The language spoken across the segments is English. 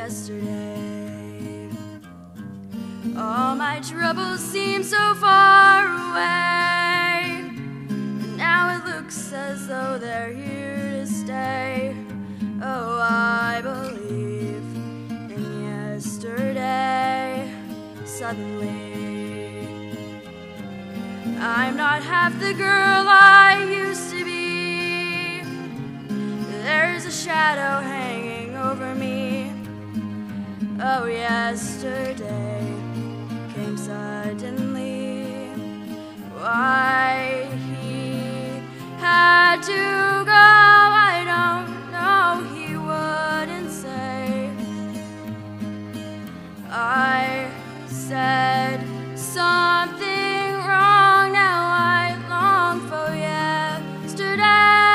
yesterday. All my troubles seem so far away, and now it looks as though they're here to stay. Oh, I believe in yesterday. Suddenly, I'm not half the girl I used to be. There's a shadow hanging over me. Oh, yesterday came suddenly. Why he had to go, I don't know, he wouldn't say. I said something wrong, now I long for yesterday.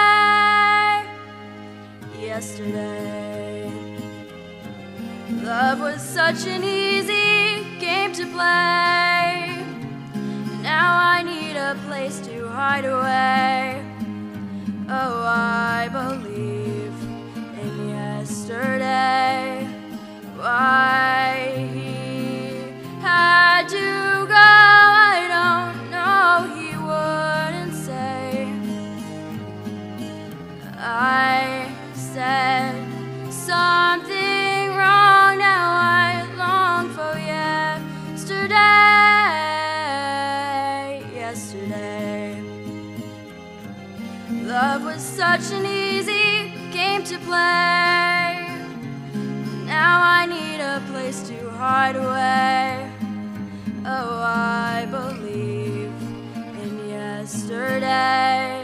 Yesterday, love was such an easy game to play. Now I need a place to hide away. Oh, I believe in yesterday. Why he had to go, I don't know, he wouldn't say. I said something wrong, now I long for yesterday. Yesterday, love was such an easy game to play. Now I need a place to hide away. Oh, I believe in yesterday.